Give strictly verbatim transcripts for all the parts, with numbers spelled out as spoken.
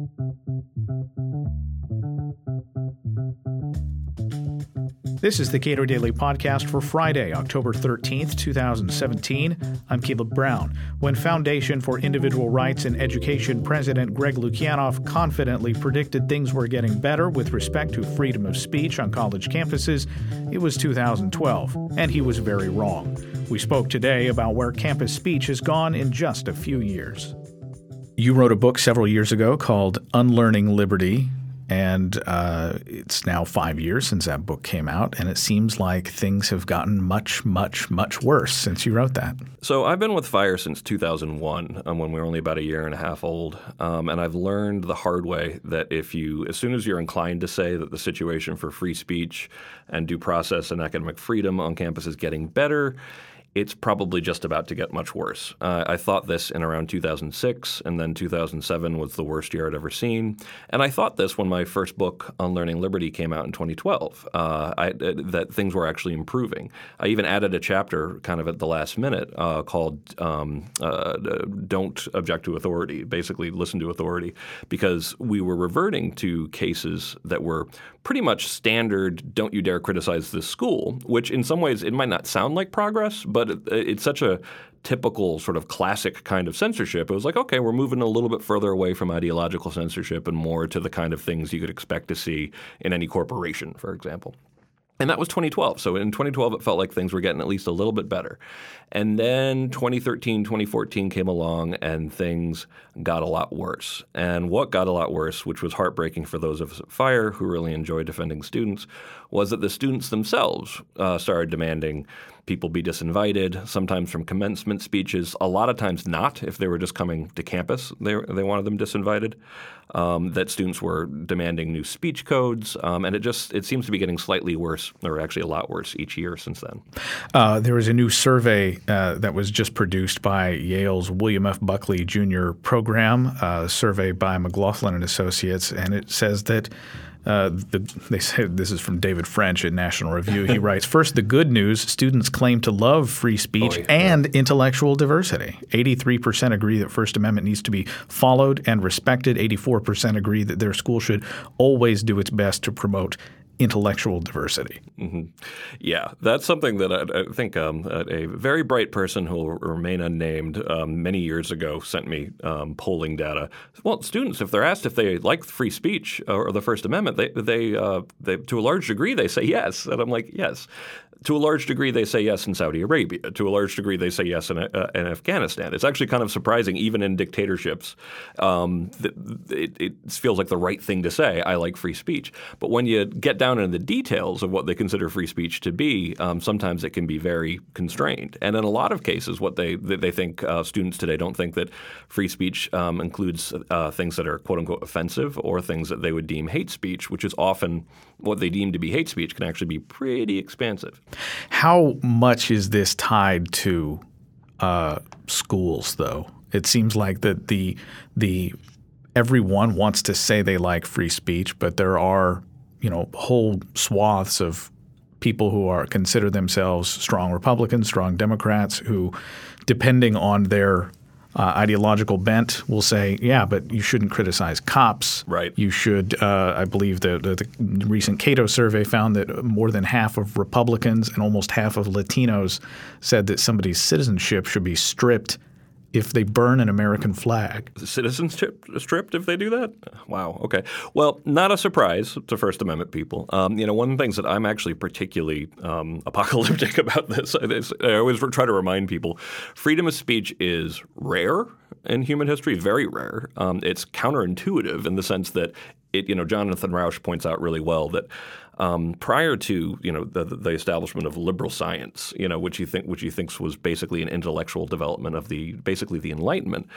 This is the Cato Daily Podcast for Friday, October thirteenth, twenty seventeen. I'm Caleb Brown. When Foundation for Individual Rights in Education President Greg Lukianoff confidently predicted things were getting better with respect to freedom of speech on college campuses, it was two thousand twelve, and he was very wrong. We spoke today about where campus speech has gone in just a few years. You wrote a book several years ago called Unlearning Liberty, and uh, it's now five years since that book came out, and it seems like things have gotten much, much, much worse since you wrote that. So I've been with FIRE since two thousand one, um, when we were only about a year and a half old, um, and I've learned the hard way that if you, as soon as you're inclined to say that the situation for free speech and due process and academic freedom on campus is getting better, it's probably just about to get much worse. Uh, I thought this in around two thousand six, and then two thousand seven was the worst year I'd ever seen. And I thought this when my first book, Unlearning Liberty, came out in twenty twelve, uh, I, uh, that things were actually improving. I even added a chapter kind of at the last minute uh, called um, uh, Don't Object to Authority, basically listen to authority, because we were reverting to cases that were pretty much standard don't you dare criticize this school, which in some ways it might not sound like progress, but it's such a typical sort of classic kind of censorship. It was like, okay, we're moving a little bit further away from ideological censorship and more to the kind of things you could expect to see in any corporation, for example. And that was twenty twelve. So in twenty twelve, it felt like things were getting at least a little bit better. And then twenty thirteen, twenty fourteen came along and things got a lot worse. And what got a lot worse, which was heartbreaking for those of us at FIRE who really enjoy defending students, was that the students themselves uh, started demanding people be disinvited, sometimes from commencement speeches, a lot of times not. If they were just coming to campus, they, they wanted them disinvited. Um, that students were demanding new speech codes, um, and it just it seems to be getting slightly worse, or actually a lot worse each year since then. Uh, there was a new survey uh, that was just produced by Yale's William F. Buckley Junior program, a survey by McLaughlin and Associates, and it says that Uh, the, they say this is from David French at National Review. He writes, first, the good news, students claim to love free speech oh, yeah. and intellectual diversity. eighty-three percent agree that First Amendment needs to be followed and respected. eighty-four percent agree that their school should always do its best to promote intellectual diversity. Mm-hmm. Yeah, that's something that I, I think um, a, a very bright person who will remain unnamed um, many years ago sent me um, polling data. Well, students, if they're asked if they like free speech or the First Amendment, they, they, uh, they to a large degree they say yes. And I'm like, yes. To a large degree, they say yes in Saudi Arabia. To a large degree, they say yes in, uh, in Afghanistan. It's actually kind of surprising, even in dictatorships, um, that it, it feels like the right thing to say, I like free speech. But when you get down into the details of what they consider free speech to be, um, sometimes it can be very constrained. And in a lot of cases, what they they think uh, students today don't think that free speech um, includes uh, things that are quote-unquote offensive or things that they would deem hate speech, which is often what they deem to be hate speech can actually be pretty expansive. How much is this tied to uh, schools, though? It seems like that the the everyone wants to say they like free speech, but there are you know whole swaths of people who are consider themselves strong Republicans, strong Democrats, who, depending on their Uh, ideological bent, will say, yeah, but you shouldn't criticize cops. Right. You should uh, – I believe the, the, the recent Cato survey found that more than half of Republicans and almost half of Latinos said that somebody's citizenship should be stripped if they burn an American flag. Citizenship stripped if they do that? Wow. Okay. Well, not a surprise to First Amendment people. Um, you know, one of the things that I'm actually particularly um, apocalyptic about this is I always try to remind people freedom of speech is rare in human history, very rare. Um, it's counterintuitive in the sense that it, you know, Jonathan Rauch points out really well that Um, prior to you know the, the establishment of liberal science, you know which he think which he thinks was basically an intellectual development of the basically the Enlightenment,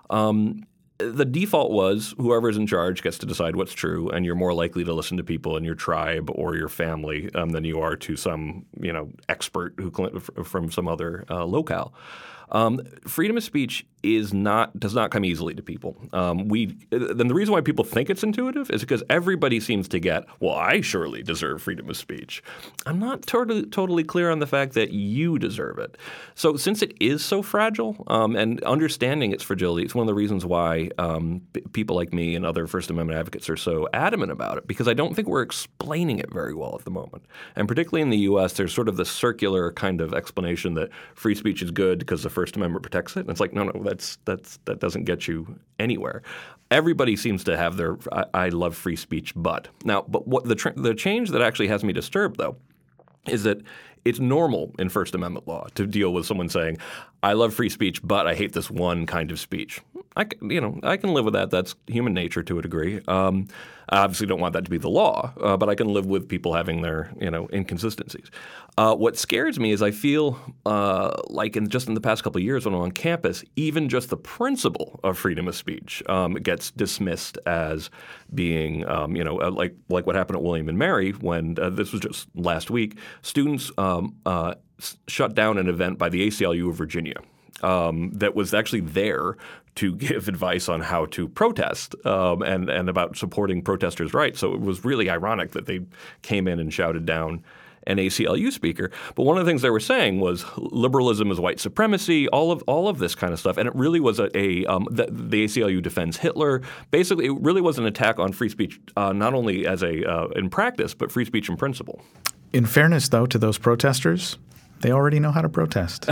um, the default was whoever's in charge gets to decide what's true, and you're more likely to listen to people in your tribe or your family um, than you are to some you know expert who from some other uh, locale. Um, freedom of speech is not does not come easily to people. Um, we then the reason why people think it's intuitive is because everybody seems to get, well, I surely deserve freedom of speech. I'm not totally totally clear on the fact that you deserve it. So since it is so fragile, um, and understanding its fragility, it's one of the reasons why um, p- people like me and other First Amendment advocates are so adamant about it, because I don't think we're explaining it very well at the moment. And particularly in the U S, there's sort of this circular kind of explanation that free speech is good because the First Amendment protects it. And it's like, no, no, that's that's that doesn't get you anywhere. Everybody seems to have their I, I love free speech, but now, but what the tr- the change that actually has me disturbed though is that it's normal in First Amendment law to deal with someone saying, I love free speech, but I hate this one kind of speech. I, you know, I can live with that. That's human nature to a degree. Um, I obviously don't want that to be the law, uh, but I can live with people having their, you know, inconsistencies. Uh, what scares me is I feel uh, like in just in the past couple of years when I'm on campus, even just the principle of freedom of speech um, gets dismissed as being, um, you know, uh, like like what happened at William and Mary when uh, this was just last week. Students um, uh, s- shut down an event by the A C L U of Virginia um, that was actually there to give advice on how to protest um, and, and about supporting protesters' rights. So it was really ironic that they came in and shouted down an A C L U speaker. But one of the things they were saying was liberalism is white supremacy, all of all of this kind of stuff. And it really was a, a um, the, the A C L U defends Hitler. Basically, it really was an attack on free speech, uh, not only as a uh, in practice, but free speech in principle. In fairness, though, to those protesters, they already know how to protest.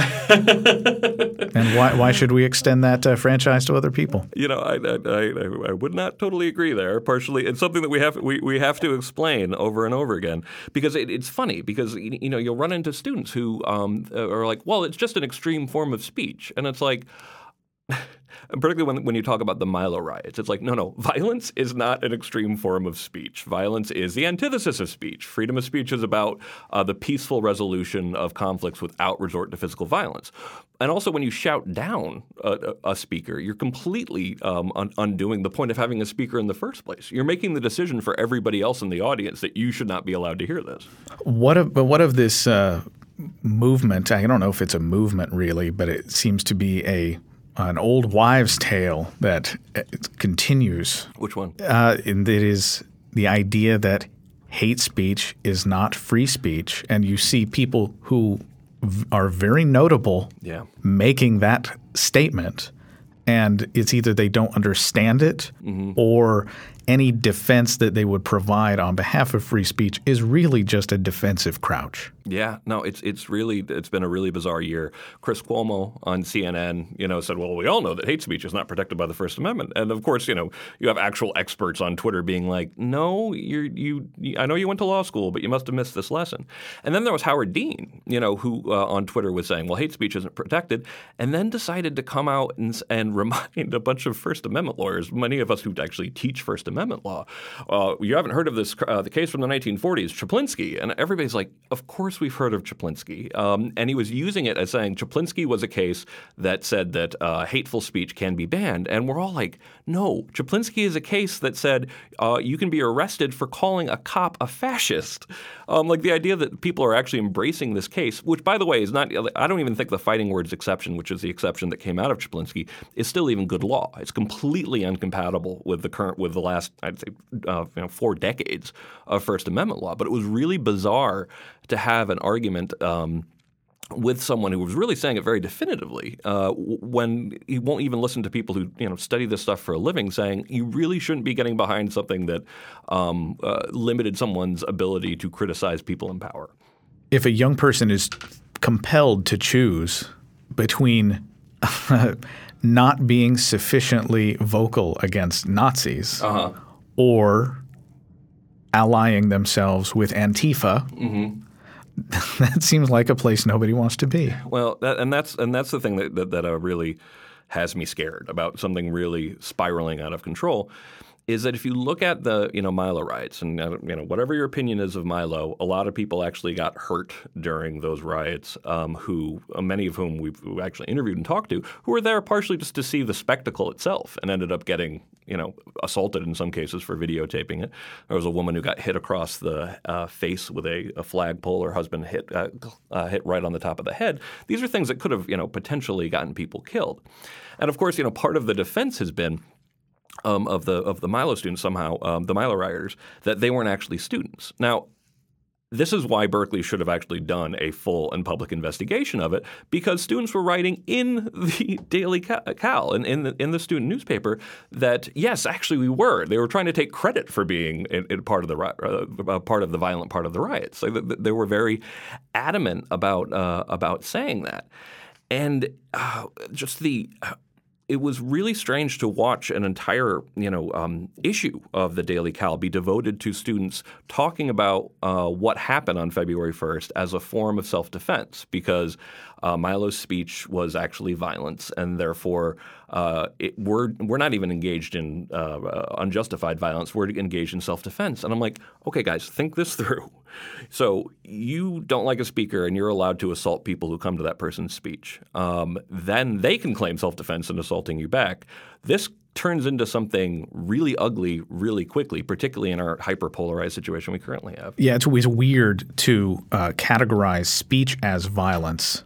And why why should we extend that uh, franchise to other people? You know, I, I, I, I would not totally agree there. Partially, it's something that we have we, we have to explain over and over again because it, it's funny because you know you'll run into students who um, are like, well, it's just an extreme form of speech, and it's like. Particularly when, when you talk about the Milo riots, it's like, no, no, violence is not an extreme form of speech. Violence is the antithesis of speech. Freedom of speech is about uh, the peaceful resolution of conflicts without resort to physical violence. And also when you shout down a, a speaker, you're completely um, un- undoing the point of having a speaker in the first place. You're making the decision for everybody else in the audience that you should not be allowed to hear this. What of, but what of this uh, movement? I don't know if it's a movement really, but it seems to be a an old wives' tale that continues. Which one? Uh, and it is the idea that hate speech is not free speech, and you see people who v- are very notable yeah. making that statement, and it's either they don't understand it mm-hmm. or any defense that they would provide on behalf of free speech is really just a defensive crouch. Yeah, no, it's it's really it's been a really bizarre year. Chris Cuomo on C N N, you know, said, "Well, we all know that hate speech is not protected by the First Amendment." And of course, you know, you have actual experts on Twitter being like, "No, you're, you, you I know you went to law school, but you must have missed this lesson." And then there was Howard Dean, you know, who uh, on Twitter was saying, "Well, hate speech isn't protected," and then decided to come out and, and remind a bunch of First Amendment lawyers, many of us who actually teach First Amendment law, uh, you haven't heard of this uh, the case from the nineteen forties, Chaplinsky, and everybody's like, "Of course we've heard of Chaplinsky," um, and he was using it as saying Chaplinsky was a case that said that uh, hateful speech can be banned, and we're all like, no, Chaplinsky is a case that said uh, you can be arrested for calling a cop a fascist. Um, like the idea that people are actually embracing this case, which by the way is not, I don't even think the fighting words exception, which is the exception that came out of Chaplinsky, is still even good law. It's completely incompatible with the current, with the last, I'd say, uh, you know, four decades of First Amendment law. But it was really bizarre to have an argument um, with someone who was really saying it very definitively uh, when he won't even listen to people who you know study this stuff for a living, saying you really shouldn't be getting behind something that um, uh, limited someone's ability to criticize people in power. If a young person is compelled to choose between not being sufficiently vocal against Nazis uh-huh. or allying themselves with Antifa, mm-hmm. that seems like a place nobody wants to be. Well, that, and that's and that's the thing that that, that uh, really has me scared about something really spiraling out of control. is that if you look at the, you know, Milo riots, and, you know, whatever your opinion is of Milo, a lot of people actually got hurt during those riots, um, who, uh, many of whom we've actually interviewed and talked to, who were there partially just to see the spectacle itself and ended up getting, you know, assaulted in some cases for videotaping it. There was a woman who got hit across the uh, face with a, a flagpole. Her husband hit uh, uh, hit right on the top of the head. These are things that could have, you know, potentially gotten people killed. And of course, you know, part of the defense has been Um, of the of the Milo students somehow, um, the Milo rioters, that they weren't actually students. Now, this is why Berkeley should have actually done a full and public investigation of it, because students were writing in the Daily Cal, in, in, the, in the student newspaper, that yes, actually we were. They were trying to take credit for being in, in part of the uh, part of the violent part of the riots. So they, they were very adamant about uh, about saying that, and uh, just the. Uh, It was really strange to watch an entire, you know, um, issue of the Daily Cal be devoted to students talking about uh, what happened on February first as a form of self-defense, because uh, Milo's speech was actually violence, and therefore uh, it, we're we're not even engaged in uh, uh, unjustified violence. We're engaged in self-defense. And I'm like, okay, guys, think this through. So you don't like a speaker and you're allowed to assault people who come to that person's speech. Um, then they can claim self-defense in assaulting you back. This turns into something really ugly really quickly, particularly in our hyper-polarized situation we currently have. Yeah, it's always weird to uh, categorize speech as violence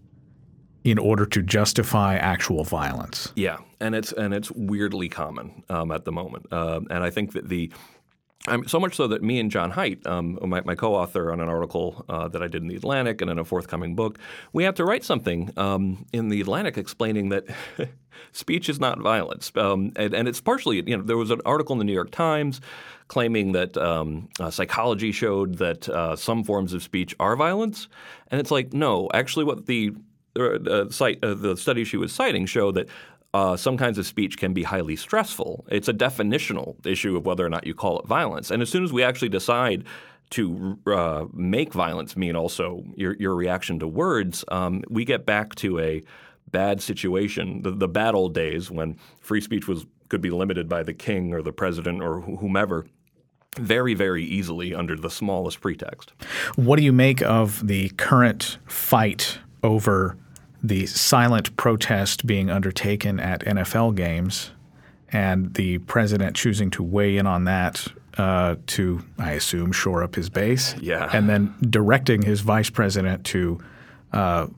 in order to justify actual violence. Yeah, and it's and it's weirdly common um, at the moment. Uh, and I think that the Um, so much so that me and John Haidt, um, my, my co-author on an article uh, that I did in The Atlantic and in a forthcoming book, we had to write something um, in The Atlantic explaining that speech is not violence. Um, and, and it's partially, you know, there was an article in the New York Times claiming that um, uh, psychology showed that uh, some forms of speech are violence. And it's like, no, actually what the, uh, site, uh, the study she was citing show that Uh, some kinds of speech can be highly stressful. It's a definitional issue of whether or not you call it violence. And as soon as we actually decide to uh, make violence mean also your, your reaction to words, um, we get back to a bad situation, the, the bad old days when free speech was could be limited by the king or the president or wh- whomever very, very easily under the smallest pretext. What do you make of the current fight over the silent protest being undertaken at N F L games and the president choosing to weigh in on that uh, to, I assume, shore up his base? Yeah. And then directing his vice president to, uh,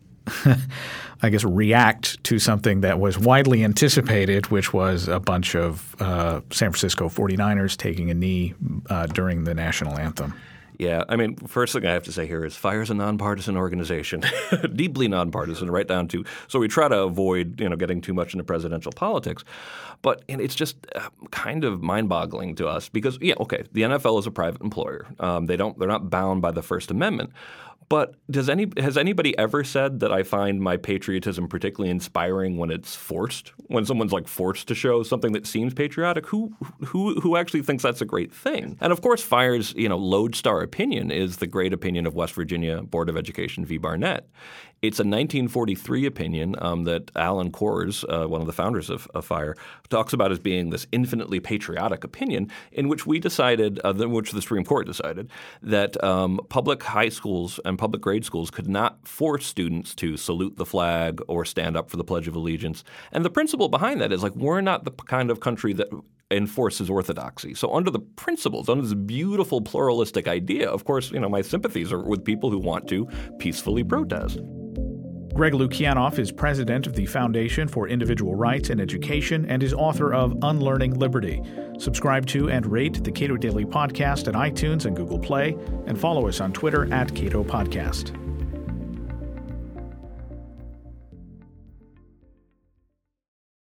I guess, react to something that was widely anticipated, which was a bunch of uh, San Francisco forty-niners taking a knee uh, during the national anthem. Yeah, I mean, first thing I have to say here is FIRE is a nonpartisan organization, deeply nonpartisan, right down to – so we try to avoid, you know, getting too much into presidential politics. But and it's just kind of mind-boggling to us because, yeah, okay, the N F L is a private employer. Um, they don't – they're not bound by the First Amendment. But does any has anybody ever said that I find my patriotism particularly inspiring when it's forced? When someone's like forced to show something that seems patriotic? Who who who actually thinks that's a great thing? And of course, FIRE's you know lodestar opinion is the great opinion of West Virginia Board of Education v. Barnett. It's a nineteen forty-three opinion um, that Alan Kors, uh, one of the founders of, of FIRE, talks about as being this infinitely patriotic opinion in which we decided, uh, in which the Supreme Court decided, that um, public high schools and public grade schools could not force students to salute the flag or stand up for the Pledge of Allegiance. And the principle behind that is like we're not the kind of country that enforces orthodoxy. So under the principles, under this beautiful pluralistic idea, of course, you know, my sympathies are with people who want to peacefully protest. Greg Lukianoff is president of the Foundation for Individual Rights and Education and is author of Unlearning Liberty. Subscribe to and rate the Cato Daily Podcast at iTunes and Google Play, and follow us on Twitter at Cato Podcast.